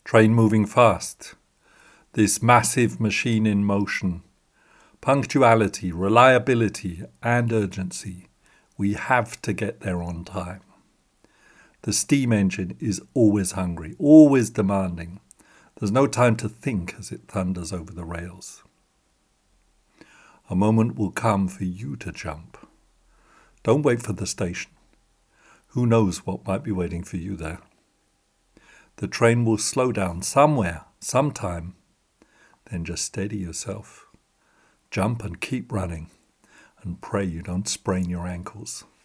Train moving fast. This massive machine in motion. Punctuality, reliability, and urgency. We have to get there on time. The steam engine is always hungry, always demanding. There's no time to think as it thunders over the rails. A moment will come for you to jump. Don't wait for the station. Who knows what might be waiting for you there? The train will slow down somewhere, sometime. Then just steady yourself. Jump and keep running. And pray you don't sprain your ankles.